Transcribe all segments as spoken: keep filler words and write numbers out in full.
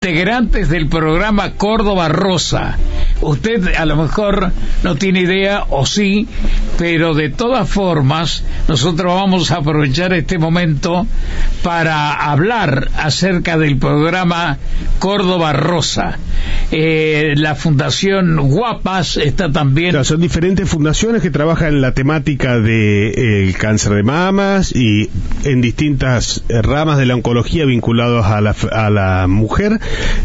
integrantes del programa Córdoba Rosa. Usted a lo mejor no tiene idea, o sí, pero de todas formas nosotros vamos a aprovechar este momento para hablar acerca del programa Córdoba Rosa. Eh, la Fundación Guapas está también... Claro, son diferentes fundaciones que trabajan en la temática del de, cáncer de mamas y en distintas ramas de la oncología vinculados a la, a la mujer,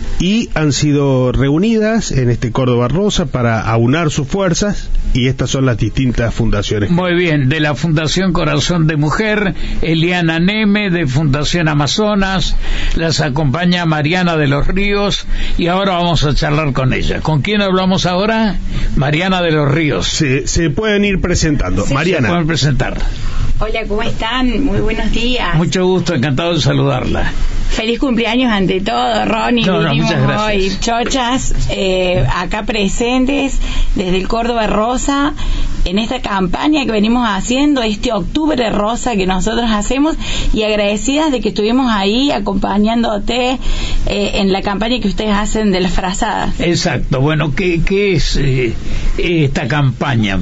y han sido reunidas en este Córdoba Rosa para aunar sus fuerzas, y estas son las distintas fundaciones. Muy bien, de la Fundación Corazón de Mujer, Eliana Neme, de Fundación Amazonas, las acompaña Mariana de los Ríos, y ahora vamos a charlar con ella. ¿Con quién hablamos ahora? Mariana de los Ríos. Se, se pueden ir presentando. Sí, Mariana. Se pueden presentar. Hola, ¿cómo están? Muy buenos días. Mucho gusto, encantado de saludarla. Feliz cumpleaños ante todo, Ronnie. No, no, Vinimos muchas gracias. Hoy, chochas, eh, acá presentes desde el Córdoba Rosa, en esta campaña que venimos haciendo, este Octubre Rosa que nosotros hacemos, y agradecidas de que estuvimos ahí acompañándote eh, en la campaña que ustedes hacen de las frazadas. Exacto. Bueno, ¿qué, qué es eh, esta campaña?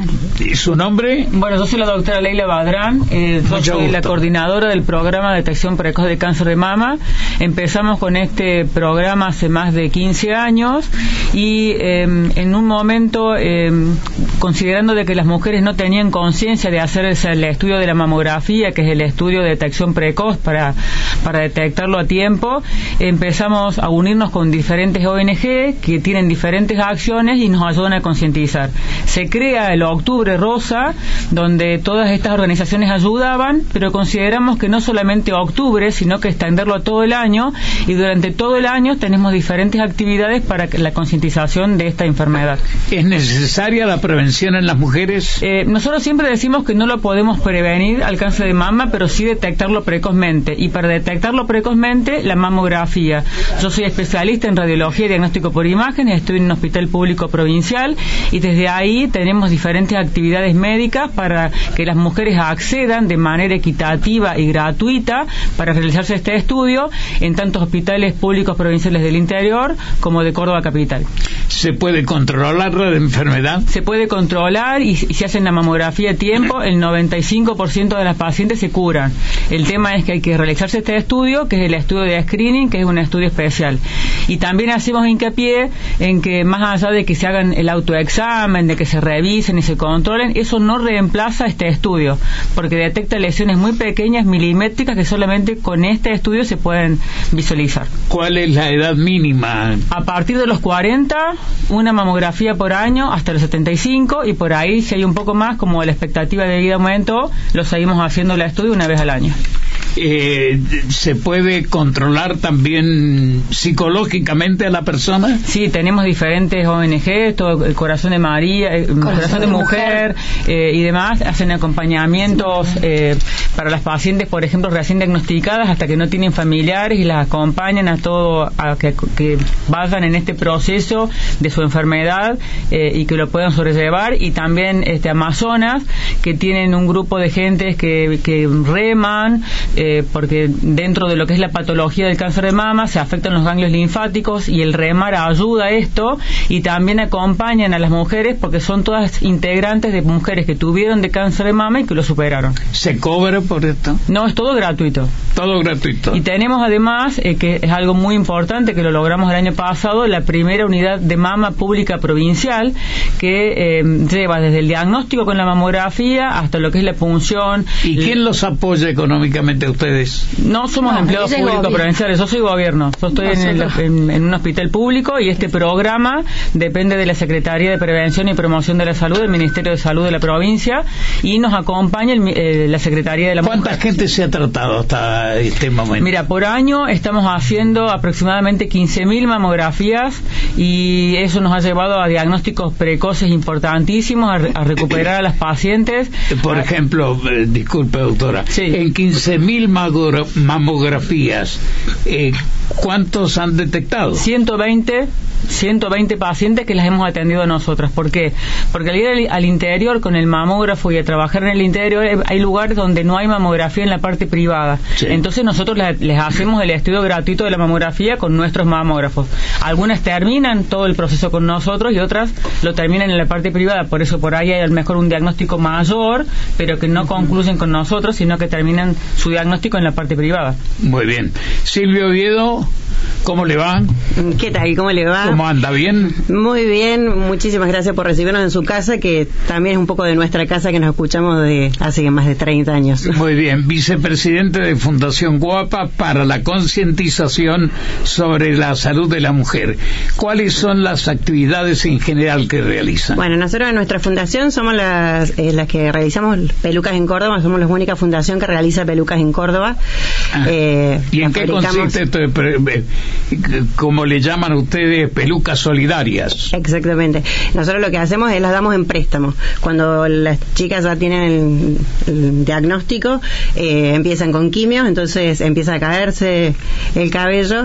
¿Su nombre? Bueno, yo soy la doctora Leila Badrán, eh, yo soy gusto. la coordinadora del programa de detección precoz de cáncer de mama. Empezamos con este programa hace más de quince años y eh, en un momento, eh, considerando de que las mujeres no tenían conciencia de hacer el estudio de la mamografía, que es el estudio de detección precoz para, para detectarlo a tiempo, empezamos a unirnos con diferentes O N G que tienen diferentes acciones y nos ayudan a concientizar. Se crea el Octubre Rosa, donde todas estas organizaciones ayudaban, pero consideramos que no solamente octubre, sino que extenderlo a todo el año, y durante todo el año tenemos diferentes actividades para la concientización de esta enfermedad. ¿Es necesaria la prevención en las mujeres? Eh, nosotros siempre decimos que no lo podemos prevenir al cáncer de mama, pero sí detectarlo precozmente, y para detectarlo precozmente, la mamografía. Yo soy especialista en radiología y diagnóstico por imágenes, estoy en un hospital público provincial, y desde ahí tenemos diferentes actividades médicas para que las mujeres accedan de manera equitativa y gratuita para realizarse este estudio en tantos hospitales públicos provinciales del interior como de Córdoba capital. ¿Se puede controlar la enfermedad? Se puede controlar, y, y si hacen la mamografía a tiempo, el noventa y cinco por ciento de las pacientes se curan. El tema es que hay que realizarse este estudio, que es el estudio de screening, que es un estudio especial. Y también hacemos hincapié en que, más allá de que se hagan el autoexamen, de que se revisen y se controlen, eso no reemplaza este estudio, porque detecta lesiones muy pequeñas, milimétricas, que solamente con este estudio se pueden visualizar. ¿Cuál es la edad mínima? A partir de los cuarenta, una mamografía por año hasta los setenta y cinco, y por ahí, si hay un poco más, como la expectativa de vida aumentó, lo seguimos haciendo el estudio una vez al año. Eh, ¿Se puede controlar también psicológicamente a la persona? Sí, tenemos diferentes O N G, todo el Corazón de María, el Corazón, Corazón de Mujer, mujer eh, y demás, hacen acompañamientos eh, para las pacientes, por ejemplo, recién diagnosticadas, hasta que no tienen familiares, y las acompañan a todo, a que, que vayan en este proceso de su enfermedad eh, y que lo puedan sobrellevar. Y también este Amazonas, que tienen un grupo de gentes que, que reman, eh, porque dentro de lo que es la patología del cáncer de mama se afectan los ganglios linfáticos, y el remar ayuda a esto, y también acompañan a las mujeres, porque son todas integrantes de mujeres que tuvieron de cáncer de mama y que lo superaron. ¿Se cobra por esto? No, es todo gratuito. Todo gratuito. Y tenemos además, eh, que es algo muy importante, que lo logramos el año pasado, la primera unidad de mama pública provincial, que eh, lleva desde el diagnóstico con la mamografía hasta lo que es la punción. ¿Y l- quién los apoya económicamente a ustedes? No somos No, empleados públicos provinciales, yo soy gobierno. Yo estoy en, el, en, en un hospital público, y este programa depende de la Secretaría de Prevención y Promoción de la Salud del Ministerio de Salud de la provincia, y nos acompaña el, eh, la Secretaría de la Mujer. ¿Cuánta gente se ha tratado hasta este momento? Mira, por año estamos haciendo aproximadamente quince mil mamografías, y eso nos ha llevado a diagnósticos precoces importantísimos, a, re- a recuperar a las pacientes. Por ejemplo, eh, disculpe doctora, Sí. en quince mil mamografías, eh, ¿cuántos han detectado? ciento veinte ciento veinte pacientes que las hemos atendido nosotras. ¿Por qué? Porque al ir al, al interior con el mamógrafo y a trabajar en el interior, hay lugares donde no hay mamografía en la parte privada. Sí. Entonces nosotros la, les hacemos el estudio gratuito de la mamografía con nuestros mamógrafos. Algunas terminan todo el proceso con nosotros y otras lo terminan en la parte privada. Por eso por ahí hay a lo mejor un diagnóstico mayor, pero que no concluyen con nosotros, sino que terminan su diagnóstico en la parte privada. Muy bien. Silvio Oviedo, ¿cómo le va? ¿Qué tal? ¿Cómo le va? ¿Cómo anda? ¿Bien? Muy bien, muchísimas gracias por recibirnos en su casa, que también es un poco de nuestra casa, que nos escuchamos de hace más de treinta años. Muy bien, vicepresidente de Fundación Guapa para la concientización sobre la salud de la mujer. ¿Cuáles son las actividades en general que realizan? Bueno, nosotros en nuestra fundación somos las, eh, las que realizamos pelucas en Córdoba, somos la única fundación que realiza pelucas en Córdoba. Ah, eh, ¿Y en qué consiste esto? De, como le llaman ustedes, pelucas solidarias. Exactamente. Nosotros lo que hacemos es las damos en préstamo. Cuando las chicas ya tienen el, el diagnóstico, eh, empiezan con quimios, entonces empieza a caerse el cabello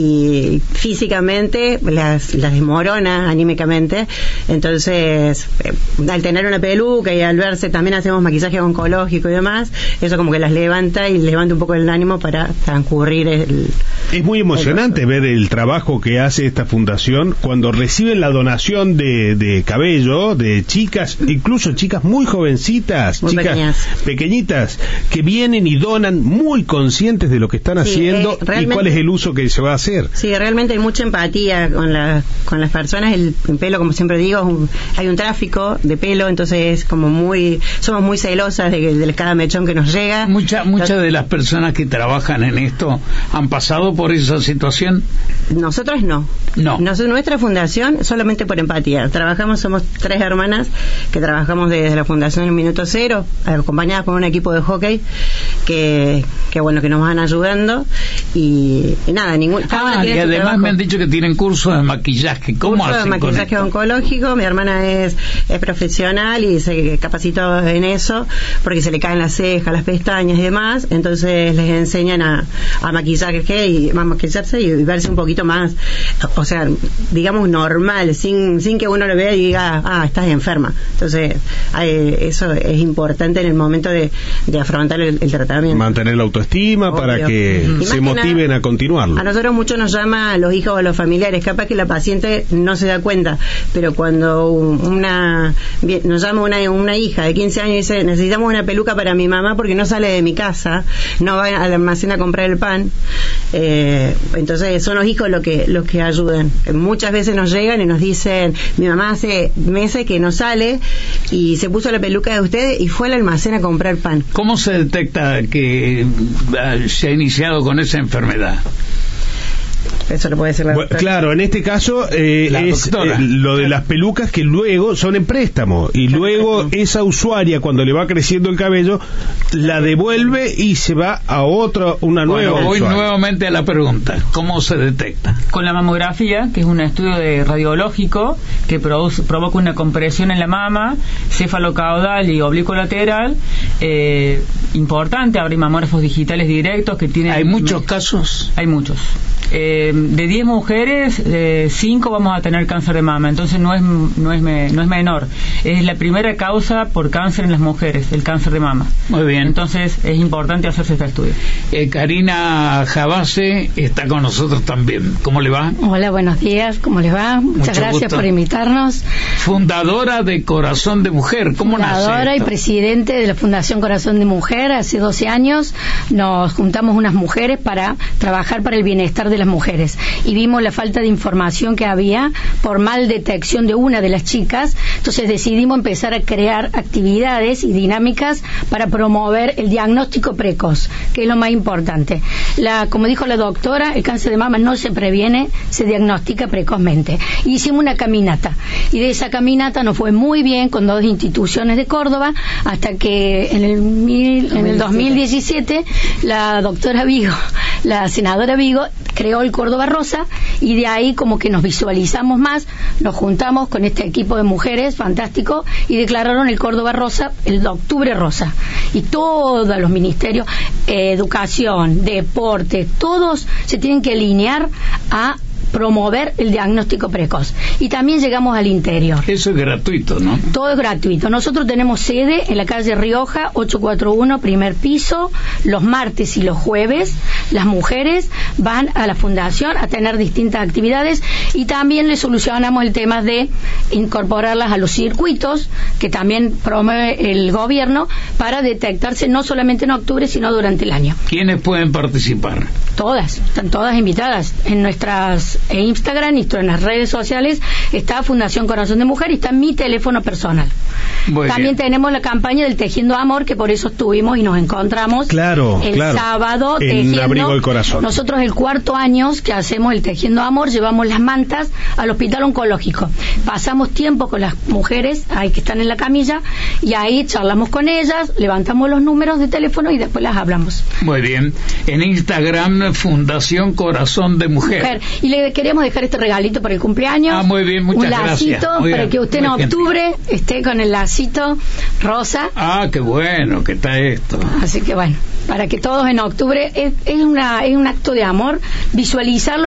y físicamente las, las desmorona anímicamente. Entonces, eh, al tener una peluca y al verse, también hacemos maquillaje oncológico y demás, eso como que las levanta y levanta un poco el ánimo para transcurrir el... Es muy emocionante ver el trabajo que hace esta fundación cuando reciben la donación de, de cabello de chicas, incluso chicas muy jovencitas, muy chicas pequeñas. pequeñitas, que vienen y donan muy conscientes de lo que están sí, haciendo eh, y cuál es el uso que se va a hacer. Sí, realmente hay mucha empatía con, la, con las personas. El, el pelo, como siempre digo, un, hay un tráfico de pelo, entonces es como muy, somos muy celosas de, de cada mechón que nos llega. Mucha, muchas de las personas que trabajan en esto han pasado por esa situación. Nosotros no. No. Nosotros, nuestra fundación, solamente por empatía. Trabajamos, somos tres hermanas que trabajamos desde la fundación en Minuto Cero, acompañadas por un equipo de hockey que, que bueno, que nos van ayudando y, y nada, ningún. Ah, y además trabajo. Me han dicho que tienen cursos de maquillaje. ¿Cómo curso hacen de maquillaje con oncológico. Mi hermana es, es profesional y se capacitó en eso porque se le caen las cejas, las pestañas y demás. Entonces les enseñan a, a maquillaje y a maquillarse y verse un poquito más, o sea, digamos normal, sin sin que uno lo vea y diga, ah, estás enferma. Entonces, hay, eso es importante en el momento de, de afrontar el, el tratamiento. Mantener la autoestima. Obvio. Para que uh-huh. se motiven nada, a continuarlo. A nosotros mucho nos llama a los hijos o a los familiares, capaz que la paciente no se da cuenta, pero cuando una nos llama una, una hija de quince años y dice, necesitamos una peluca para mi mamá porque no sale de mi casa, no va al almacén a comprar el pan, eh, entonces son los hijos los que los que ayudan. Muchas veces nos llegan y nos dicen, mi mamá hace meses que no sale y se puso la peluca de ustedes y fue al almacén a comprar pan. ¿Cómo se detecta que se ha iniciado con esa enfermedad? Eso lo puede decir la bueno, claro, en este caso eh, es eh, lo de las pelucas que luego son en préstamo y luego esa usuaria cuando le va creciendo el cabello la devuelve y se va a otra, una nueva bueno, voy usuaria. Nuevamente a la pregunta, ¿cómo se detecta? Con la mamografía, que es un estudio de radiológico que produce, provoca una compresión en la mama, cefalocaudal y oblicuo lateral, eh, importante. Ahora hay mamógrafos digitales directos que tienen... ¿Hay muchos casos? Hay muchos. Eh, de diez mujeres, eh, cinco vamos a tener cáncer de mama, entonces no es no es me, no es menor. Es la primera causa por cáncer en las mujeres, el cáncer de mama. Muy bien. Entonces es importante hacerse este estudio. Eh, Karina Jabase está con nosotros también. ¿Cómo le va? Hola, buenos días. ¿Cómo les va? Muchas Mucho gracias gusto. por invitarnos. Fundadora de Corazón de Mujer. ¿Cómo nace Fundadora y presidente de la Fundación Corazón de Mujer. Hace doce años nos juntamos unas mujeres para trabajar para el bienestar de las mujeres y vimos la falta de información que había por mal detección de una de las chicas, entonces decidimos empezar a crear actividades y dinámicas para promover el diagnóstico precoz, que es lo más importante. La, como dijo la doctora, el cáncer de mama no se previene, se diagnostica precozmente. Hicimos una caminata y de esa caminata nos fue muy bien con dos instituciones de Córdoba hasta que en el, mil, en el dos mil diecisiete la doctora Vigo, la senadora Vigo, creó el Córdoba Rosa y de ahí como que nos visualizamos más, nos juntamos con este equipo de mujeres fantástico y declararon el Córdoba Rosa el de Octubre Rosa y todos los ministerios, eh, educación, deporte, todos se tienen que alinear a promover el diagnóstico precoz. Y también llegamos al interior. Eso es gratuito, ¿no? Todo es gratuito. Nosotros tenemos sede en la calle Rioja, ochocientos cuarenta y uno, primer piso. Los martes y los jueves las mujeres van a la fundación a tener distintas actividades, y también les solucionamos el tema de incorporarlas a los circuitos que también promueve el gobierno para detectarse no solamente en octubre, sino durante el año. ¿Quiénes pueden participar? Todas, están todas invitadas. En nuestras Instagram y en las redes sociales está Fundación Corazón de Mujer y está mi teléfono personal. Muy También bien. tenemos la campaña del Tejiendo Amor, que por eso estuvimos y nos encontramos Claro, el claro. sábado En tejiendo. Abrigo del Corazón. Nosotros el cuarto año que hacemos el Tejiendo Amor, llevamos las mantas al hospital oncológico. Pasamos tiempo con las mujeres ahí que están en la camilla y ahí charlamos con ellas, levantamos los números de teléfono y después las hablamos. Muy bien. En Instagram, Fundación Corazón de Mujer. Mujer. Y le queremos dejar este regalito para el cumpleaños. Ah, muy bien, muchas un lacito gracias. Muy para bien, que usted en muy gentil. octubre esté con el lacito rosa. Ah, qué bueno que está esto. Así que bueno, para que todos en octubre es, es una es un acto de amor visualizarlo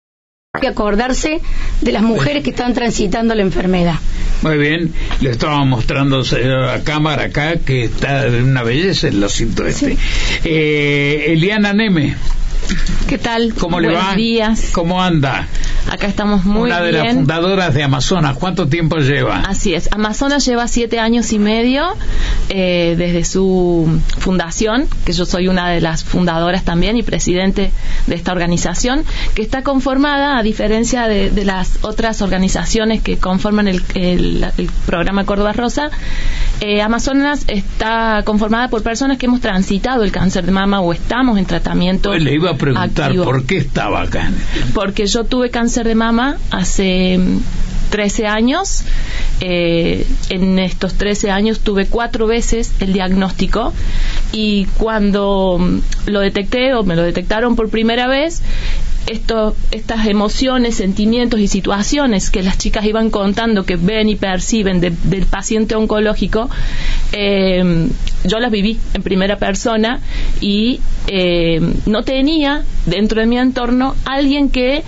y acordarse de las mujeres que están transitando la enfermedad. Muy bien, le estaba mostrando a cámara acá que está de una belleza el lacito este. Sí. Eh, Eliana Neme, ¿Qué tal? ¿cómo le Buenos va? días. ¿Cómo anda? Acá estamos muy Una de bien. las fundadoras de Amazonas. ¿Cuánto tiempo lleva? Así es. Amazonas lleva siete años y medio eh, desde su fundación, que yo soy una de las fundadoras también y presidente de esta organización, que está conformada, a diferencia de, de las otras organizaciones que conforman el, el, el programa Córdoba Rosa, eh, Amazonas está conformada por personas que hemos transitado el cáncer de mama o estamos en tratamiento. Le iba a preguntar activo. por qué estaba acá. Porque yo tuve cáncer de mama hace trece años. Eh, en estos trece años tuve cuatro veces el diagnóstico, y cuando lo detecté o me lo detectaron por primera vez, esto, estas emociones, sentimientos y situaciones que las chicas iban contando, que ven y perciben de, del paciente oncológico, eh, yo las viví en primera persona y eh, no tenía dentro de mi entorno alguien que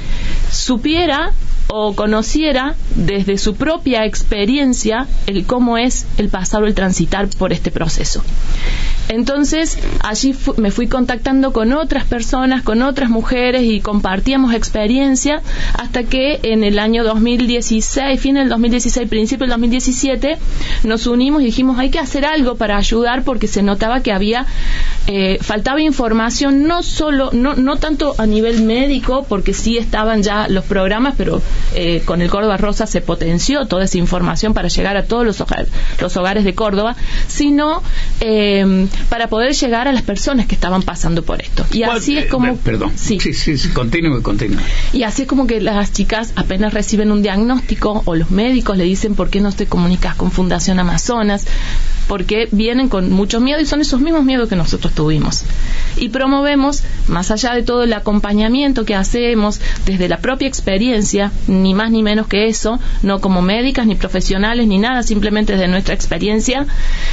supiera o conociera desde su propia experiencia el cómo es el pasar o el transitar por este proceso. Entonces allí fu- me fui contactando con otras personas, con otras mujeres, y compartíamos experiencia hasta que en el año dos mil dieciséis, fin del dos mil dieciséis, principio del dos mil diecisiete, nos unimos y dijimos hay que hacer algo para ayudar, porque se notaba que había eh, faltaba información, no solo no, no tanto a nivel médico, porque sí estaban ya los programas, pero eh, con el Córdoba Rosa se potenció toda esa información para llegar a todos los hogares, los hogares de Córdoba, sino eh, para poder llegar a las personas que estaban pasando por esto. Y así es como... Eh, perdón. Sí. Sí, sí, sí, continúe, continúe. Y así es como que las chicas apenas reciben un diagnóstico, o los médicos le dicen ¿por qué no te comunicas con Fundación Amazonas? Porque vienen con mucho miedo, y son esos mismos miedos que nosotros tuvimos. Y promovemos, más allá de todo el acompañamiento que hacemos desde la propia experiencia, ni más ni menos que eso, no como médicas ni profesionales ni nada, simplemente desde nuestra experiencia,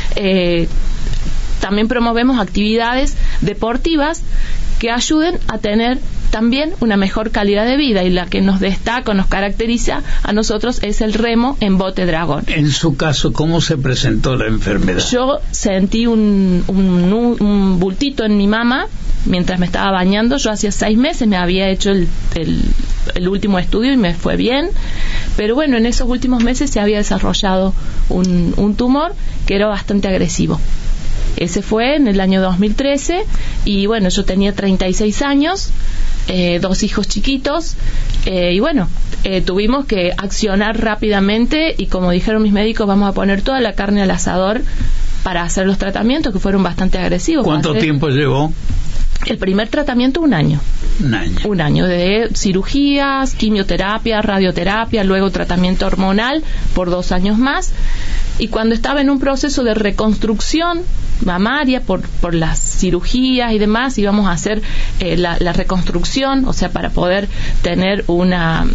eh, también promovemos actividades deportivas que ayuden a tener también una mejor calidad de vida, y la que nos destaca o nos caracteriza a nosotros es el remo en bote dragón. En su caso, ¿cómo se presentó la enfermedad? Yo sentí un, un, un bultito en mi mama mientras me estaba bañando. Yo hacía seis meses me había hecho el, el, el último estudio y me fue bien, pero bueno, en esos últimos meses se había desarrollado un, un tumor que era bastante agresivo. Ese fue en el año dos mil trece, y bueno, yo tenía treinta y seis años, eh, dos hijos chiquitos, eh, y bueno, eh, tuvimos que accionar rápidamente, y como dijeron mis médicos, vamos a poner toda la carne al asador para hacer los tratamientos, que fueron bastante agresivos. ¿Cuánto Pasé tiempo llevó? El primer tratamiento, un año. Un año. Un año de cirugías, quimioterapia, radioterapia, luego tratamiento hormonal por dos años más. Y cuando estaba en un proceso de reconstrucción mamaria por, por las cirugías y demás, íbamos a hacer eh, la, la reconstrucción, o sea, para poder tener una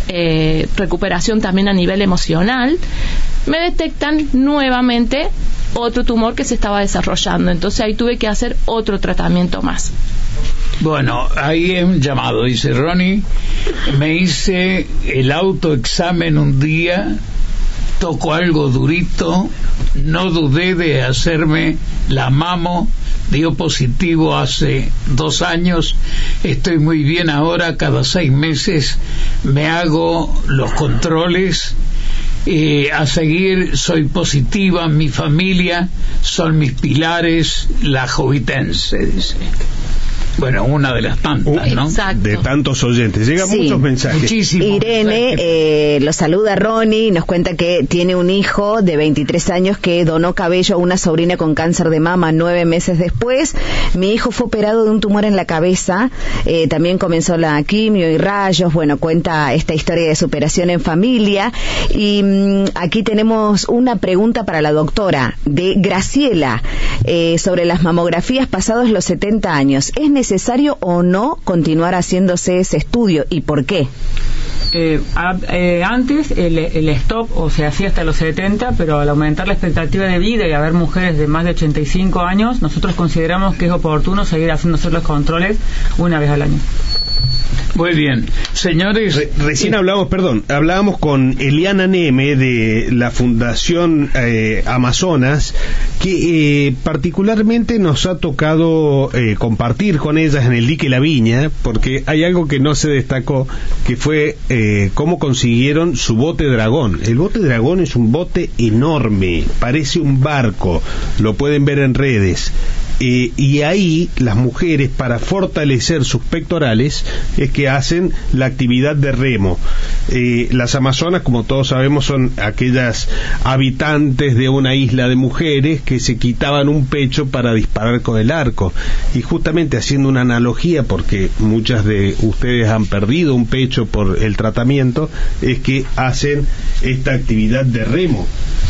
eh, recuperación también a nivel emocional, me detectan nuevamente otro tumor que se estaba desarrollando. Entonces ahí tuve que hacer otro tratamiento más. Bueno, ahí es un llamado, dice Ronnie, me hice el autoexamen un día, tocó algo durito, no dudé de hacerme la mamo, dio positivo hace dos años, estoy muy bien ahora, cada seis meses me hago los controles, eh, a seguir, soy positiva, mi familia son mis pilares, la jovitense, dice. Bueno, una de las tantas, ¿no? Exacto. De tantos oyentes. Llegan Sí. muchos mensajes. Muchísimos Irene mensajes. eh, lo saluda Ronnie, nos cuenta que tiene un hijo de veintitrés años que donó cabello a una sobrina con cáncer de mama nueve meses después. Mi hijo fue operado de un tumor en la cabeza, eh, también comenzó la quimio y rayos. Bueno, cuenta esta historia de superación en familia. Y mmm, aquí tenemos una pregunta para la doctora de Graciela eh, sobre las mamografías pasados los setenta años. ¿Es necesario o no continuar haciéndose ese estudio y por qué? Eh, a- eh, antes el, el stop o se hacía hasta los setenta, pero al aumentar la expectativa de vida y haber mujeres de más de ochenta y cinco años, nosotros consideramos que es oportuno seguir haciéndose los controles una vez al año. Muy bien, señores. Re- recién hablamos, perdón, hablábamos con Eliana Neme de la Fundación eh, Amazonas, que eh, particularmente nos ha tocado eh, compartir con ellas en el dique La Viña, porque hay algo que no se destacó, que fue eh, cómo consiguieron su bote dragón. El bote dragón es un bote enorme, parece un barco, lo pueden ver en redes. Eh, y ahí las mujeres, para fortalecer sus pectorales, es que hacen la actividad de remo. Eh, las amazonas, como todos sabemos, son aquellas habitantes de una isla de mujeres que se quitaban un pecho para disparar con el arco. Y justamente haciendo una analogía, porque muchas de ustedes han perdido un pecho por el tratamiento, es que hacen esta actividad de remo.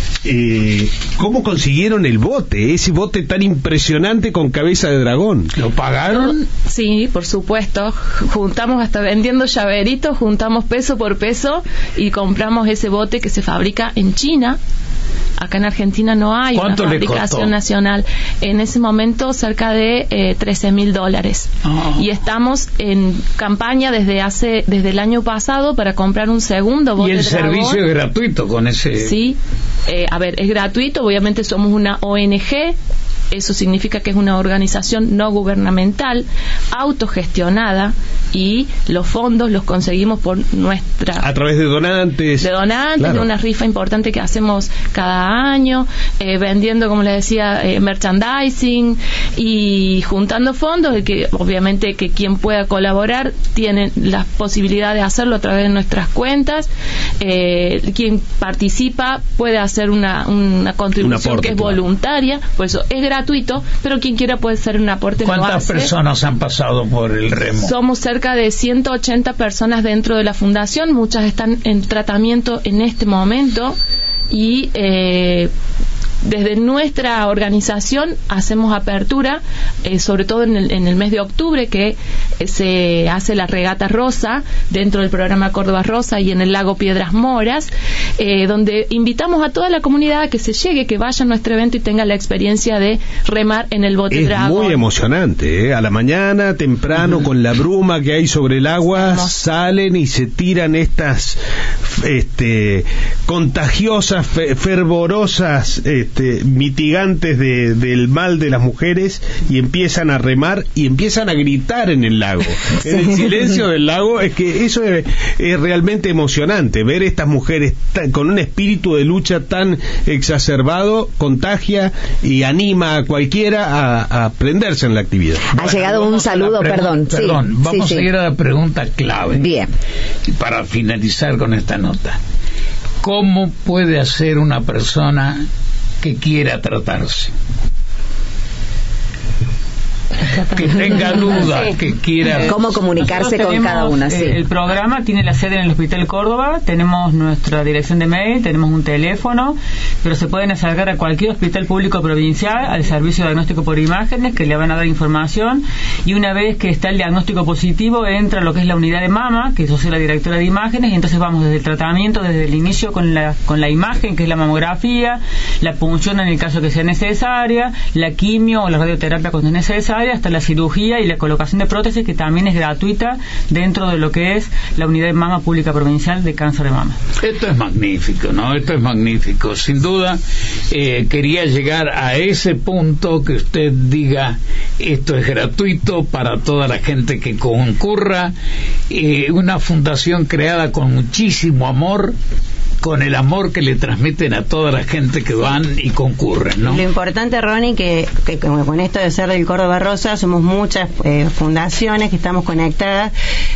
Eh, ¿Cómo consiguieron el bote? Ese bote tan impresionante con cabeza de dragón. ¿Lo pagaron? Sí, por supuesto. Juntamos hasta vendiendo llaveritos, juntamos peso por peso y compramos ese bote que se fabrica en China. Acá en Argentina no hay una ¿Cuánto le fabricación costó? nacional. En ese momento cerca de eh, trece mil dólares. Ah. Y estamos en campaña desde hace desde el año pasado para comprar un segundo bote Y el dragón. servicio es gratuito con ese. Sí, eh, a ver, es gratuito, obviamente somos una O N G, eso significa que es una organización no gubernamental, autogestionada, y los fondos los conseguimos por nuestra... A través de donantes. de donantes, Claro. de una rifa importante que hacemos cada año, eh, vendiendo, como les decía, eh, merchandising y juntando fondos, y que obviamente que quien pueda colaborar tiene la posibilidad de hacerlo a través de nuestras cuentas. Eh, quien participa puede hacer una, una contribución aporte, que es claro. voluntaria, por eso es gratuito, pero quien quiera puede hacer un aporte. lo ¿Cuántas hace. personas han pasado por el remo? Somos cerca de ciento ochenta personas dentro de la fundación, muchas están en tratamiento en este momento y eh, desde nuestra organización hacemos apertura, eh, sobre todo en el, en el mes de octubre, que eh, se hace la regata rosa dentro del programa Córdoba Rosa y en el lago Piedras Moras, eh, donde invitamos a toda la comunidad a que se llegue, que vaya a nuestro evento y tenga la experiencia de remar en el bote Es dragón. muy emocionante, ¿eh? A la mañana, temprano, con la bruma que hay sobre el agua, Hermoso. salen y se tiran estas este, contagiosas, fe- fervorosas este, mitigantes de, del mal de las mujeres, y empiezan a remar y empiezan a gritar en el lago. En el silencio del lago, es que eso es, es realmente emocionante. Ver estas mujeres tan- con un espíritu de lucha tan exacerbado, contagia y anima a cualquiera a, a prenderse en la actividad. Ha llegado un Vamos a la saludo, pregun- perdón. Sí, Perdón, sí, vamos sí. a ir a la pregunta clave. Bien. Y para finalizar con esta nota, ¿cómo puede hacer una persona que quiera tratarse? que tenga dudas, que quiera... ¿Cómo comunicarse con tenemos, cada una? Sí. Eh, el programa tiene la sede en el Hospital Córdoba, tenemos nuestra dirección de mail, tenemos un teléfono, pero se pueden acercar a cualquier hospital público provincial, al servicio de diagnóstico por imágenes, que le van a dar información, y una vez que está el diagnóstico positivo, entra lo que es la unidad de mama, que yo soy la directora de imágenes, y entonces vamos desde el tratamiento, desde el inicio con la, con la imagen, que es la mamografía, la punción en el caso que sea necesaria, la quimio o la radioterapia cuando es necesaria, hasta la cirugía y la colocación de prótesis, que también es gratuita dentro de lo que es la unidad de mama pública provincial de cáncer de mama. Esto es magnífico, ¿no? Esto es magnífico. Sin duda, eh, quería llegar a ese punto que usted diga, esto es gratuito para toda la gente que concurra, eh, una fundación creada con muchísimo amor, con el amor que le transmiten a toda la gente que van y concurren, ¿no? Lo importante, Ronnie, que, que con esto de ser del Córdoba Rosa, somos muchas eh, fundaciones que estamos conectadas.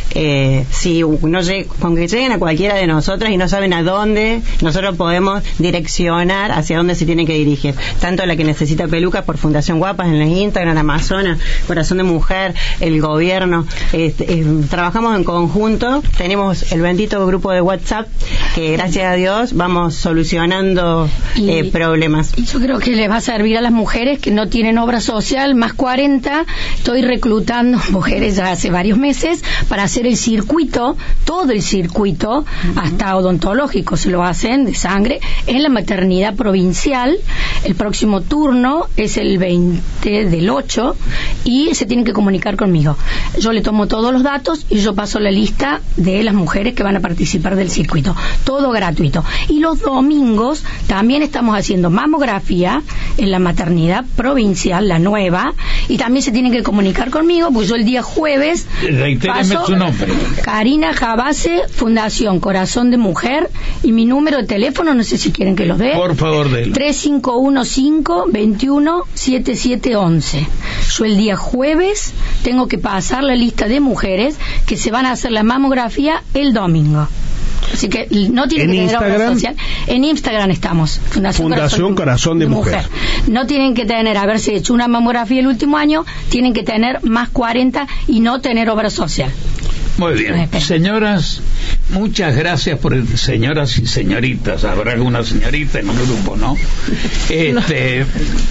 Eh, si no lleg- con que lleguen a cualquiera de nosotras y no saben a dónde, nosotros podemos direccionar hacia dónde se tienen que dirigir. Tanto la que necesita pelucas por Fundación Guapas en el Instagram, Amazonas, Corazón de Mujer, el gobierno. Eh, eh, trabajamos en conjunto. Tenemos el bendito grupo de WhatsApp que, gracias a Dios, vamos solucionando Y- eh, problemas. Y yo creo que les va a servir a las mujeres que no tienen obra social, más cuarenta. Estoy reclutando mujeres ya hace varios meses para hacer el circuito, todo el circuito, uh-huh. hasta odontológico se lo hacen, de sangre, en la maternidad provincial. El próximo turno es el veinte del ocho y se tienen que comunicar conmigo. Yo le tomo todos los datos y yo paso la lista de las mujeres que van a participar del circuito. Todo gratuito. Y los domingos también estamos haciendo mamografía en la maternidad provincial, la nueva, y también se tienen que comunicar conmigo, porque yo el día jueves Reitéreme paso su nombre. Karina Jabase, Fundación Corazón de Mujer, y mi número de teléfono, no sé si quieren que los dé. Por favor, délo. tres cinco uno cinco, veintiuno, setenta y siete once. Yo el día jueves tengo que pasar la lista de mujeres que se van a hacer la mamografía el domingo. Así que no tienen ¿En que tener obra Instagram? social. En Instagram estamos. Fundación, Fundación Corazón de Mujer. No tienen que tener, haberse hecho una mamografía el último año, tienen que tener más cuarenta y no tener obra social. Muy bien. Señoras, muchas gracias por el, señoras y señoritas. Habrá alguna señorita en un grupo, ¿no? Este,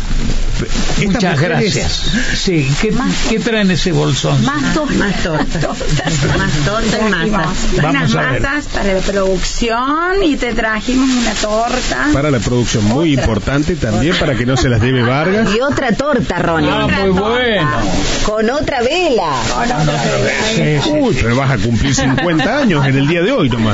muchas mujeres... gracias. Sí, ¿qué, ¿qué traen ese bolsón? Más tortas. Más tortas. Más tortas y masas. Vamos a ver. Masas para la producción y te trajimos una torta. Para la producción, muy Otra. importante también, para que no se las debe Vargas. Y otra torta, Ronnie. Ah, muy bueno. Con otra vela. Sí, sí. Uy, pero vas a cumplir cincuenta años en el día de hoy nomás.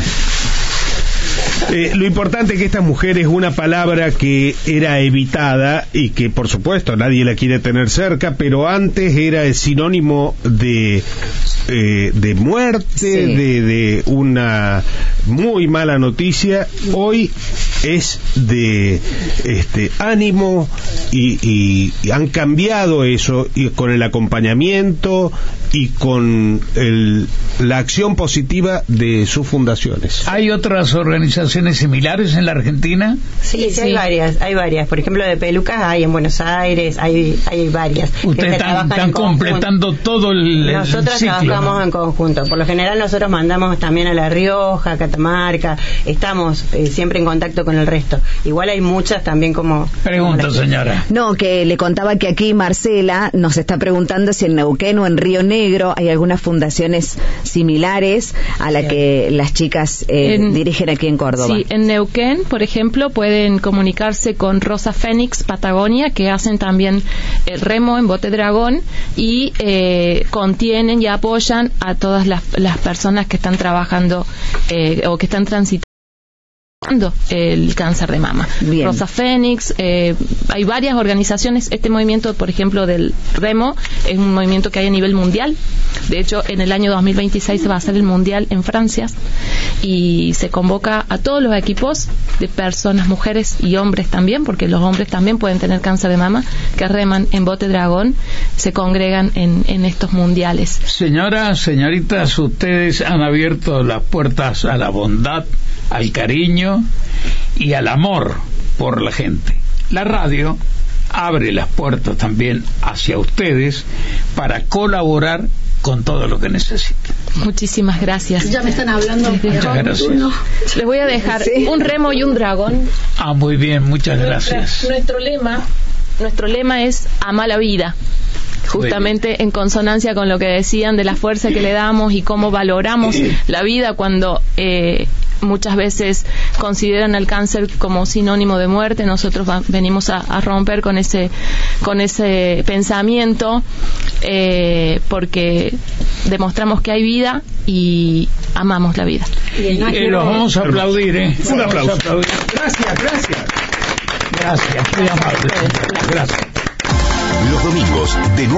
Eh, lo importante es que esta mujer es una palabra que era evitada y que, por supuesto, nadie la quiere tener cerca, pero antes era el sinónimo de eh, de muerte, Sí. de, de una muy mala noticia. Hoy es de este ánimo y, y, y han cambiado eso, y con el acompañamiento y con el, la acción positiva de sus fundaciones. ¿Hay otras organizaciones similares en la Argentina? Sí, sí, Sí. hay varias, hay varias. Por ejemplo, de pelucas hay en Buenos Aires, hay, hay varias. que Ustedes se están, trabajan están en conjunto. completando todo el, el Nosotros ciclo, trabajamos ¿no? en conjunto. Por lo general nosotros mandamos también a La Rioja, a Catamarca. Estamos eh, siempre en contacto con el resto. Igual hay muchas también como... Pregunta, como las- señora. No, que le contaba que aquí Marcela nos está preguntando si en Neuquén o en Río Negro hay algunas fundaciones similares a la que las chicas eh, En- dirigen aquí en Córdoba. Sí, en Neuquén, por ejemplo, pueden comunicarse con Rosa Fénix Patagonia, que hacen también el remo en bote dragón y eh, contienen y apoyan a todas las, las personas que están trabajando eh, o que están transitando el cáncer de mama. Bien. Rosa Fénix, eh, hay varias organizaciones. Este movimiento, por ejemplo, del remo, es un movimiento que hay a nivel mundial. De hecho, en el año dos mil veintiséis se va a hacer el mundial en Francia y se convoca a todos los equipos de personas, mujeres y hombres también, porque los hombres también pueden tener cáncer de mama, que reman en bote dragón, se congregan en, en estos mundiales. Señoras, señoritas, ustedes han abierto las puertas a la bondad, al cariño y al amor por la gente. La radio abre las puertas también hacia ustedes para colaborar con todo lo que necesiten. Muchísimas gracias. Ya me están hablando. Muchas gracias. Les voy a dejar Sí. un remo y un dragón. Ah, muy bien, muchas gracias. Nuestra- nuestro lema, nuestro lema es ama la vida. Justamente en consonancia con lo que decían de la fuerza que le damos y cómo valoramos la vida cuando eh, muchas veces consideran el cáncer como sinónimo de muerte. Nosotros va, venimos a, a romper con ese con ese pensamiento eh, porque demostramos que hay vida y amamos la vida. Eh, los vamos a aplaudir, ¿eh? Un Los vamos aplauso. a aplaudir. Gracias, gracias. Gracias, muy amable. Gracias. Los domingos de